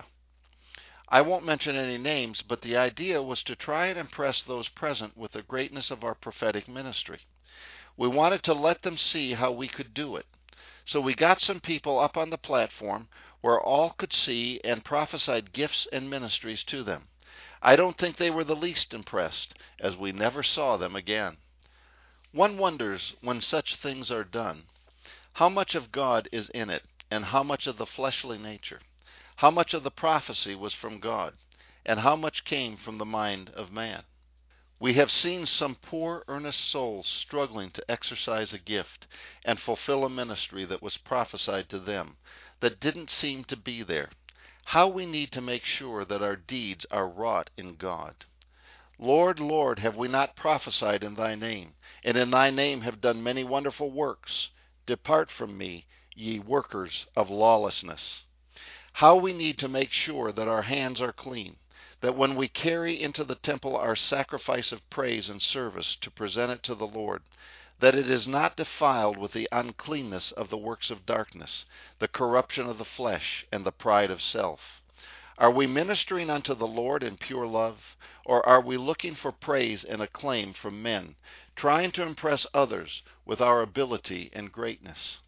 I won't mention any names, but the idea was to try and impress those present with the greatness of our prophetic ministry. We wanted to let them see how we could do it. So we got some people up on the platform where all could see and prophesied gifts and ministries to them. I don't think they were the least impressed, as we never saw them again. One wonders, when such things are done, how much of God is in it, and how much of the fleshly nature, how much of the prophecy was from God, and how much came from the mind of man. We have seen some poor, earnest souls struggling to exercise a gift and fulfill a ministry that was prophesied to them, that didn't seem to be there. How we need to make sure that our deeds are wrought in God. Lord, Lord, have we not prophesied in thy name, and in thy name have done many wonderful works? Depart from me, ye workers of lawlessness. How we need to make sure that our hands are clean, that when we carry into the temple our sacrifice of praise and service to present it to the Lord, that it is not defiled with the uncleanness of the works of darkness, the corruption of the flesh, and the pride of self. Are we ministering unto the Lord in pure love, or are we looking for praise and acclaim from men, trying to impress others with our ability and greatness?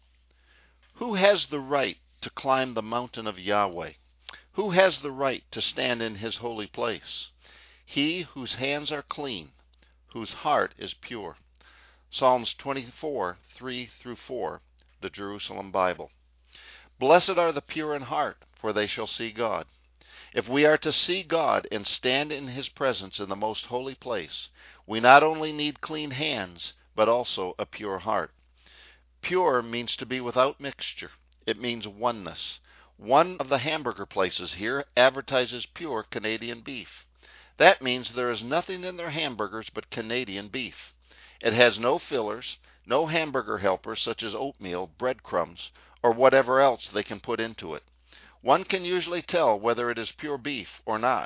Who has the right to climb the mountain of Yahweh? Who has the right to stand in his holy place? He whose hands are clean, whose heart is pure. Psalms 24, 3-4, the Jerusalem Bible. Blessed are the pure in heart, for they shall see God. If we are to see God and stand in his presence in the most holy place, we not only need clean hands, but also a pure heart. Pure means to be without mixture. It means oneness. One of the hamburger places here advertises pure Canadian beef. That means there is nothing in their hamburgers but Canadian beef. It has no fillers, no hamburger helpers such as oatmeal, breadcrumbs, or whatever else they can put into it. One can usually tell whether it is pure beef or not.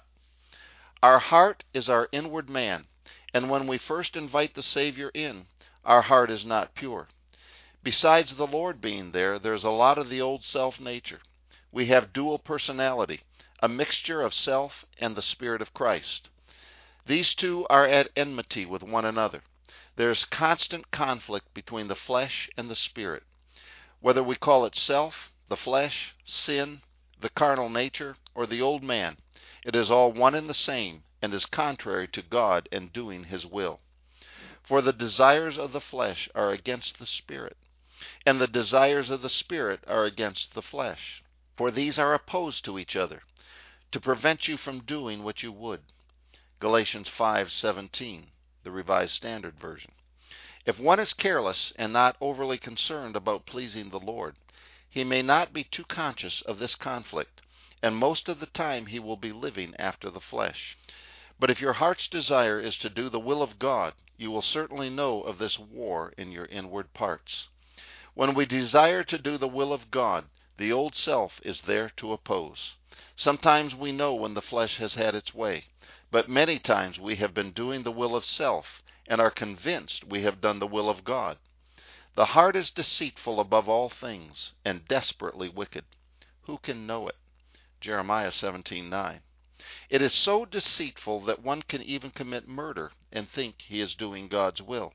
Our heart is our inward man, and when we first invite the Savior in, our heart is not pure. Besides the Lord being there, there's a lot of the old self-nature. We have dual personality, a mixture of self and the Spirit of Christ. These two are at enmity with one another. There's constant conflict between the flesh and the Spirit. Whether we call it self, the flesh, sin, the carnal nature, or the old man, it is all one and the same, and is contrary to God and doing his will. For the desires of the flesh are against the Spirit, and the desires of the Spirit are against the flesh. For these are opposed to each other, to prevent you from doing what you would. Galatians 5:17, the Revised Standard Version. If one is careless and not overly concerned about pleasing the Lord, he may not be too conscious of this conflict, and most of the time he will be living after the flesh. But if your heart's desire is to do the will of God, you will certainly know of this war in your inward parts. When we desire to do the will of God, the old self is there to oppose. Sometimes we know when the flesh has had its way, but many times we have been doing the will of self and are convinced we have done the will of God. The heart is deceitful above all things and desperately wicked. Who can know it? Jeremiah 17:9. It is so deceitful that one can even commit murder and think he is doing God's will.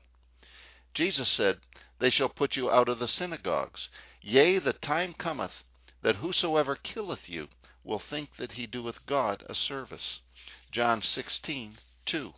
Jesus said, "They shall put you out of the synagogues. Yea, the time cometh, that whosoever killeth you will think that he doeth God a service." John 16:2.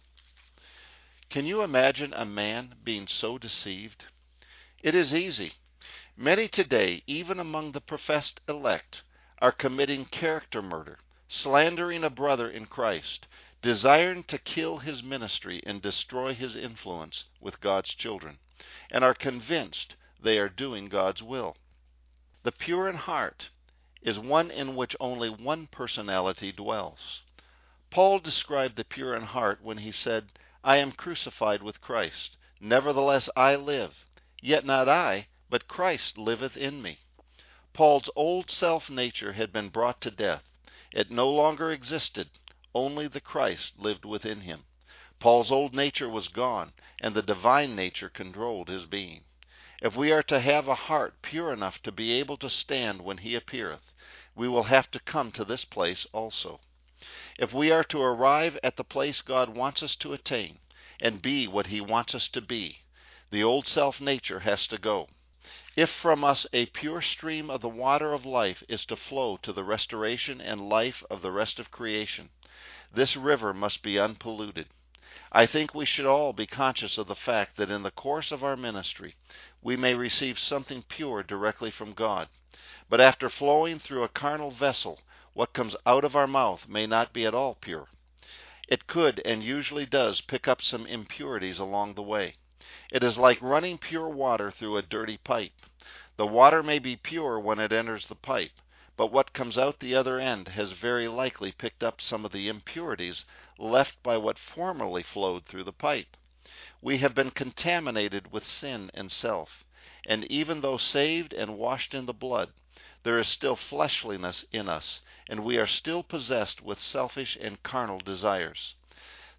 Can you imagine a man being so deceived? It is easy. Many today, even among the professed elect, are committing character murder, slandering a brother in Christ, desiring to kill his ministry and destroy his influence with God's children, and are convinced they are doing God's will. The pure in heart is one in which only one personality dwells. Paul described the pure in heart when he said, "I am crucified with Christ. Nevertheless I live. Yet not I, but Christ liveth in me." Paul's old self-nature had been brought to death. It no longer existed. Only the Christ lived within him. Paul's old nature was gone, and the divine nature controlled his being. If we are to have a heart pure enough to be able to stand when he appeareth, we will have to come to this place also. If we are to arrive at the place God wants us to attain, and be what he wants us to be, the old self-nature has to go. If from us a pure stream of the water of life is to flow to the restoration and life of the rest of creation, this river must be unpolluted. I think we should all be conscious of the fact that in the course of our ministry, we may receive something pure directly from God. But after flowing through a carnal vessel, what comes out of our mouth may not be at all pure. It could and usually does pick up some impurities along the way. It is like running pure water through a dirty pipe. The water may be pure when it enters the pipe, but what comes out the other end has very likely picked up some of the impurities left by what formerly flowed through the pipe. We have been contaminated with sin and self, and even though saved and washed in the blood, there is still fleshliness in us, and we are still possessed with selfish and carnal desires.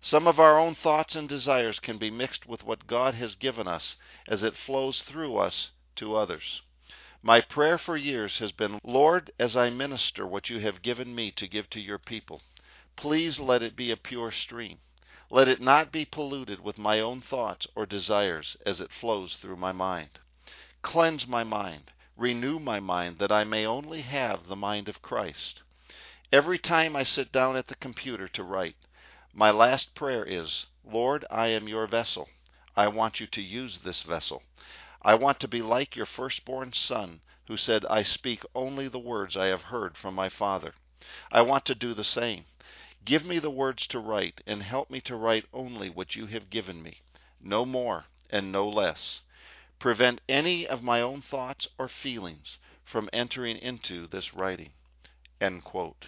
Some of our own thoughts and desires can be mixed with what God has given us as it flows through us to others. My prayer for years has been, Lord, as I minister what you have given me to give to your people, please let it be a pure stream. Let it not be polluted with my own thoughts or desires as it flows through my mind. Cleanse my mind, renew my mind, that I may only have the mind of Christ. Every time I sit down at the computer to write, my last prayer is, Lord, I am your vessel. I want you to use this vessel. I want to be like your firstborn son, who said, I speak only the words I have heard from my Father. I want to do the same. Give me the words to write, and help me to write only what you have given me, no more and no less. Prevent any of my own thoughts or feelings from entering into this writing. End quote.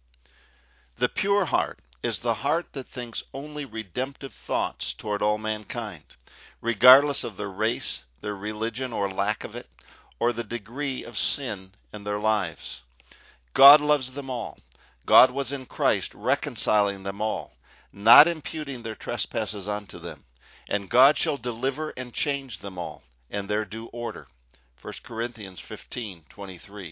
The pure heart is the heart that thinks only redemptive thoughts toward all mankind, regardless of their race, their religion or lack of it, or the degree of sin in their lives. God loves them all. God was in Christ reconciling them all, not imputing their trespasses unto them. And God shall deliver and change them all in their due order. 1 Corinthians 15:23.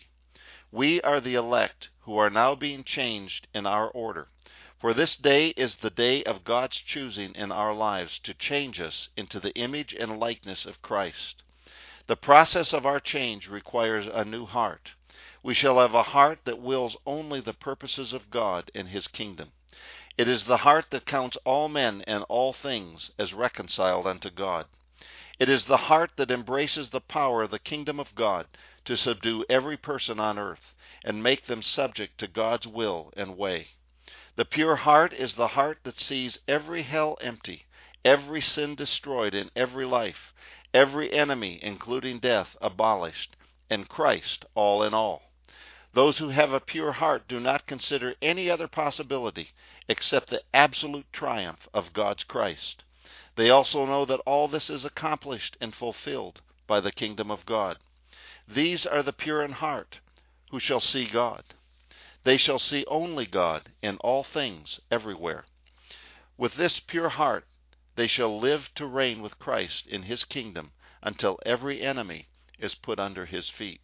We are the elect who are now being changed in our order. For this day is the day of God's choosing in our lives to change us into the image and likeness of Christ. The process of our change requires a new heart. We shall have a heart that wills only the purposes of God and His kingdom. It is the heart that counts all men and all things as reconciled unto God. It is the heart that embraces the power of the kingdom of God to subdue every person on earth and make them subject to God's will and way. The pure heart is the heart that sees every hell empty, every sin destroyed in every life, every enemy, including death, abolished, and Christ all in all. Those who have a pure heart do not consider any other possibility except the absolute triumph of God's Christ. They also know that all this is accomplished and fulfilled by the kingdom of God. These are the pure in heart, who shall see God. They shall see only God in all things, everywhere. With this pure heart, they shall live to reign with Christ in His kingdom until every enemy is put under His feet.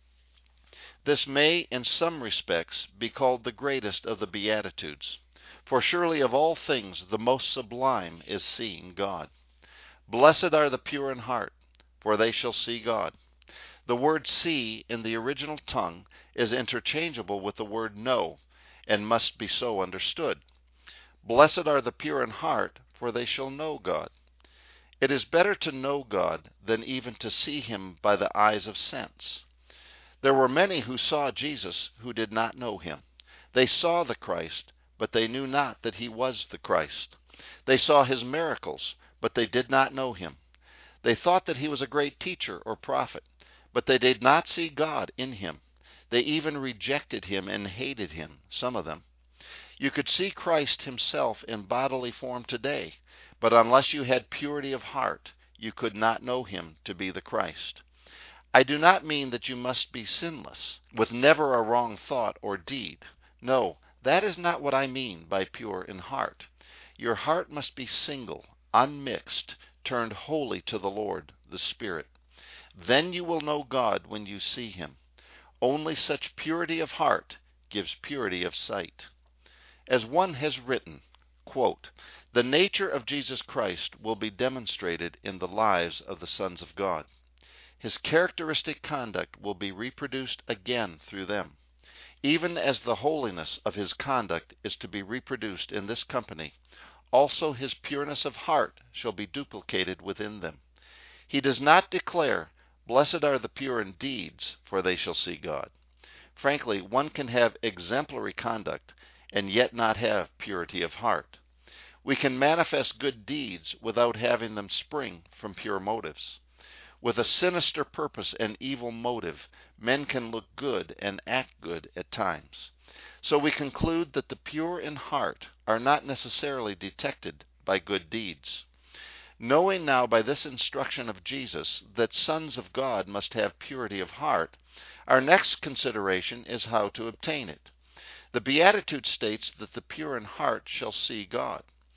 This may, in some respects, be called the greatest of the Beatitudes, for surely of all things the most sublime is seeing God. Blessed are the pure in heart, for they shall see God. The word see in the original tongue is interchangeable with the word know, and must be so understood. Blessed are the pure in heart, for they shall know God. It is better to know God than even to see Him by the eyes of sense. There were many who saw Jesus who did not know Him. They saw the Christ, but they knew not that He was the Christ. They saw His miracles, but they did not know Him. They thought that He was a great teacher or prophet, but they did not see God in Him. They even rejected Him and hated Him, some of them. You could see Christ Himself in bodily form today, but unless you had purity of heart, you could not know Him to be the Christ. I do not mean that you must be sinless, with never a wrong thought or deed. No, that is not what I mean by pure in heart. Your heart must be single, unmixed, turned wholly to the Lord, the Spirit. Then you will know God when you see Him. Only such purity of heart gives purity of sight. As one has written, quote, the nature of Jesus Christ will be demonstrated in the lives of the sons of God. His characteristic conduct will be reproduced again through them, even as the holiness of His conduct is to be reproduced in this company. Also His pureness of heart shall be duplicated within them. He does not declare, blessed are the pure in deeds, for they shall see God. Frankly, one can have exemplary conduct and yet not have purity of heart. We can manifest good deeds without having them spring from pure motives. With a sinister purpose and evil motive, men can look good and act good at times. So we conclude that the pure in heart are not necessarily detected by good deeds. Knowing now by this instruction of Jesus that sons of God must have purity of heart, our next consideration is how to obtain it. The Beatitude states that the pure in heart shall see God.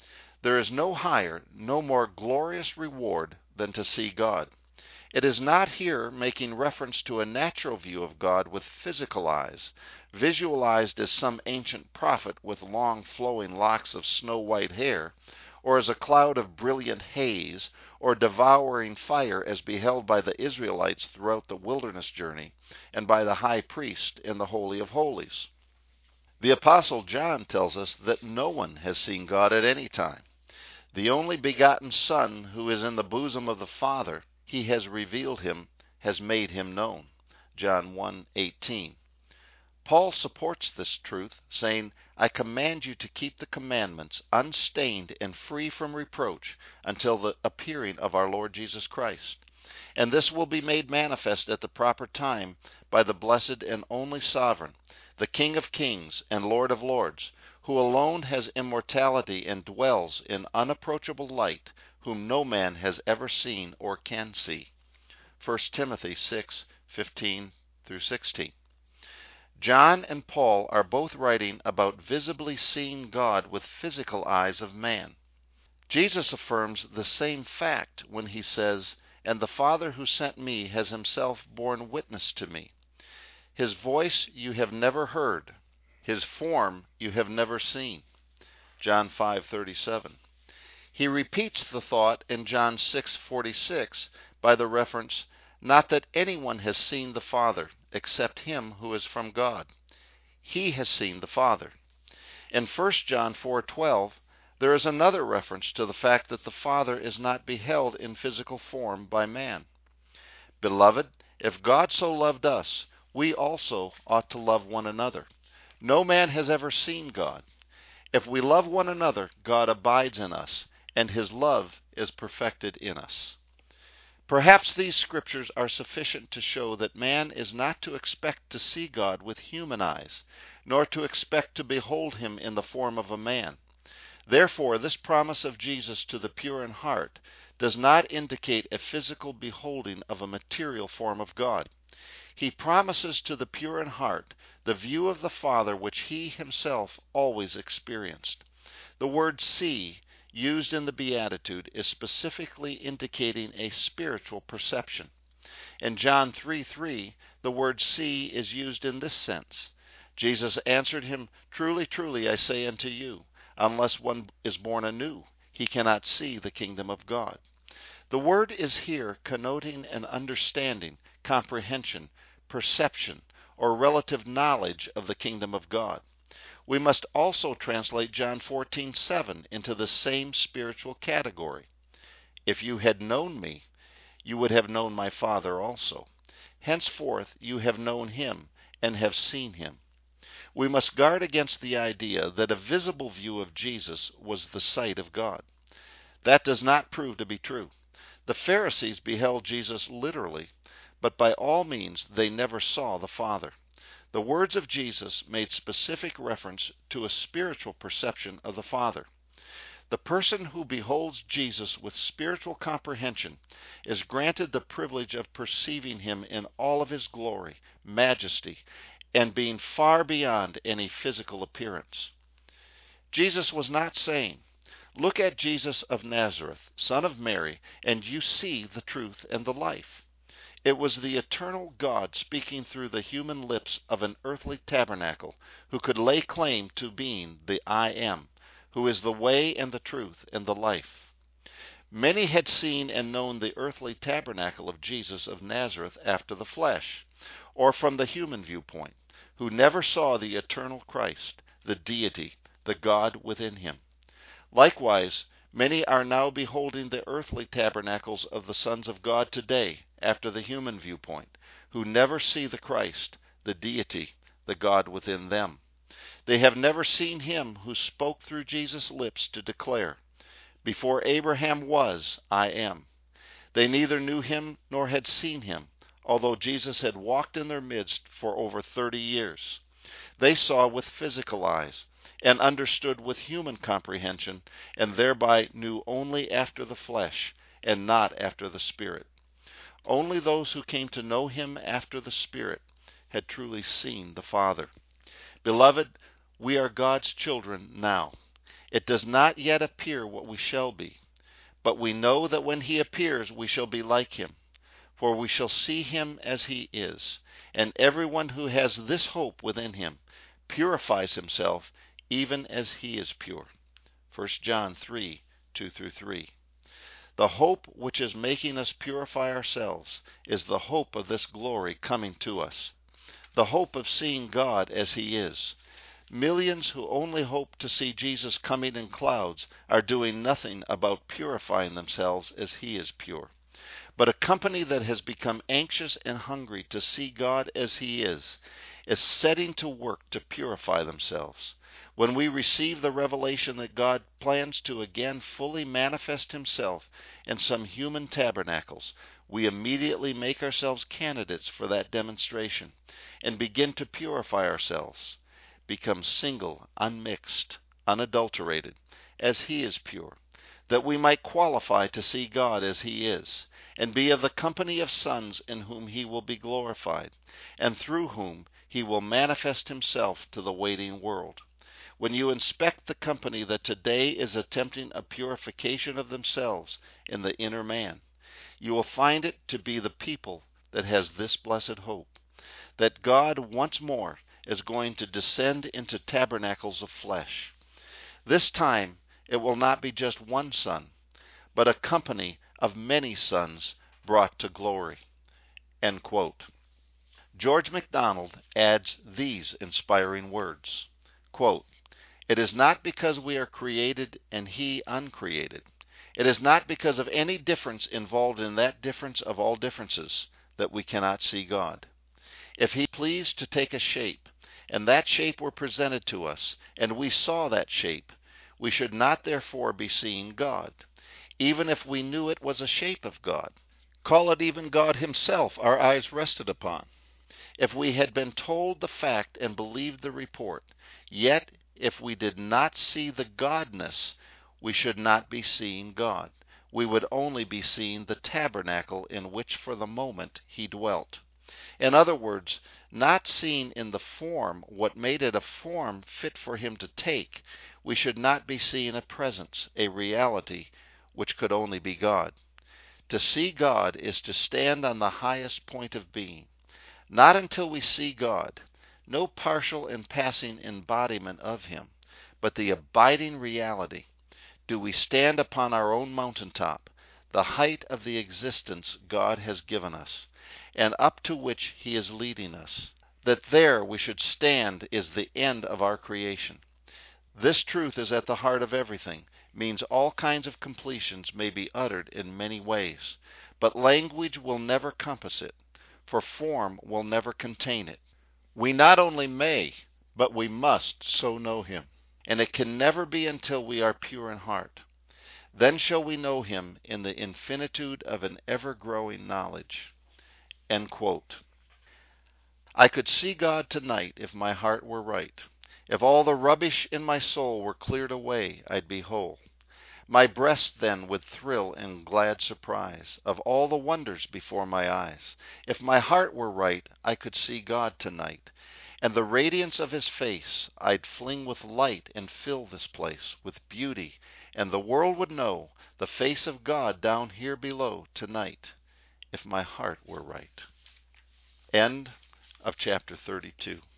There is no higher, no more glorious reward than to see God. It is not here making reference to a natural view of God with physical eyes, visualized as some ancient prophet with long flowing locks of snow-white hair, or as a cloud of brilliant haze, or devouring fire as beheld by the Israelites throughout the wilderness journey, and by the high priest in the Holy of Holies. The Apostle John tells us that no one has seen God at any time. The only begotten Son, who is in the bosom of the Father, he has revealed him, has made him known. John 1:18. Paul supports this truth, saying, I command you to keep the commandments unstained and free from reproach until the appearing of our Lord Jesus Christ. And this will be made manifest at the proper time by the blessed and only Sovereign, the King of kings and Lord of lords, who alone has immortality and dwells in unapproachable light, whom no man has ever seen or can see. 1 Timothy 6:15-16. John and Paul are both writing about visibly seeing God with physical eyes of man. Jesus affirms the same fact when he says, And the Father who sent me has himself borne witness to me. His voice you have never heard. His form you have never seen. John 5:37. He repeats the thought in John 6:46 by the reference, Not that anyone has seen the Father, except him who is from God. He has seen the Father. In 1 John 4:12, there is another reference to the fact that the Father is not beheld in physical form by man. Beloved, if God so loved us, we also ought to love one another. No man has ever seen God. If we love one another, God abides in us, and his love is perfected in us. Perhaps these scriptures are sufficient to show that man is not to expect to see God with human eyes, nor to expect to behold him in the form of a man. Therefore, this promise of Jesus to the pure in heart does not indicate a physical beholding of a material form of God. He promises to the pure in heart the view of the Father which he himself always experienced. The word see, used in the Beatitude, is specifically indicating a spiritual perception. In John 3:3, the word see is used in this sense. Jesus answered him, Truly, truly, I say unto you, unless one is born anew, he cannot see the kingdom of God. The word is here connoting an understanding, comprehension, perception, or relative knowledge of the kingdom of God. We must also translate John 14:7 into the same spiritual category. If you had known me, you would have known my Father also. Henceforth you have known him and have seen him. We must guard against the idea that a visible view of Jesus was the sight of God. That does not prove to be true. The Pharisees beheld Jesus literally, but by all means they never saw the Father. The words of Jesus made specific reference to a spiritual perception of the Father. The person who beholds Jesus with spiritual comprehension is granted the privilege of perceiving him in all of his glory, majesty, and being far beyond any physical appearance. Jesus was not saying, Look at Jesus of Nazareth, son of Mary, and you see the truth and the life. It was the eternal God speaking through the human lips of an earthly tabernacle who could lay claim to being the I Am, who is the way and the truth and the life. Many had seen and known the earthly tabernacle of Jesus of Nazareth after the flesh, or from the human viewpoint, who never saw the eternal Christ, the deity, the God within him. Likewise, many are now beholding the earthly tabernacles of the sons of God today after the human viewpoint, who never see the Christ, the deity, the God within them. They have never seen him who spoke through Jesus' lips to declare, Before Abraham was, I am. They neither knew him nor had seen him, although Jesus had walked in their midst for over 30 years. They saw with physical eyes, and understood with human comprehension, and thereby knew only after the flesh, and not after the Spirit. Only those who came to know him after the Spirit had truly seen the Father. Beloved, we are God's children now. It does not yet appear what we shall be, but we know that when he appears we shall be like him, for we shall see him as he is. And everyone who has this hope within him purifies himself even as he is pure. 1 John 3, 2-3. The hope which is making us purify ourselves is the hope of this glory coming to us, the hope of seeing God as he is. Millions who only hope to see Jesus coming in clouds are doing nothing about purifying themselves as he is pure. But a company that has become anxious and hungry to see God as he is setting to work to purify themselves. When we receive the revelation that God plans to again fully manifest himself in some human tabernacles, we immediately make ourselves candidates for that demonstration and begin to purify ourselves, become single, unmixed, unadulterated, as he is pure, that we might qualify to see God as he is, and be of the company of sons in whom he will be glorified, and through whom he will manifest himself to the waiting world. When you inspect the company that today is attempting a purification of themselves in the inner man, you will find it to be the people that has this blessed hope, that God once more is going to descend into tabernacles of flesh. This time it will not be just one son, but a company of many sons brought to glory. End quote. George MacDonald adds these inspiring words, quote, "It is not because we are created and he uncreated. It is not because of any difference involved in that difference of all differences that we cannot see God. If he pleased to take a shape, and that shape were presented to us, and we saw that shape, we should not therefore be seeing God, even if we knew it was a shape of God. Call it even God himself our eyes rested upon. If we had been told the fact and believed the report, yet if we did not see the Godness, we should not be seeing God. We would only be seeing the tabernacle in which for the moment he dwelt. In other words, not seeing in the form what made it a form fit for him to take, we should not be seeing a presence, a reality, which could only be God. To see God is to stand on the highest point of being. Not until we see God, no partial and passing embodiment of him, but the abiding reality, do we stand upon our own mountaintop, the height of the existence God has given us, and up to which he is leading us. That there we should stand is the end of our creation. This truth is at the heart of everything, means all kinds of completions may be uttered in many ways, but language will never compass it, for form will never contain it. We not only may, but we must so know him, and it can never be until we are pure in heart. Then shall we know him in the infinitude of an ever-growing knowledge." End quote. I could see God tonight if my heart were right. If all the rubbish in my soul were cleared away, I'd be whole. My breast then would thrill in glad surprise of all the wonders before my eyes. If my heart were right, I could see God tonight, and the radiance of his face I'd fling with light and fill this place with beauty, and the world would know the face of God down here below tonight, if my heart were right. End of chapter 32.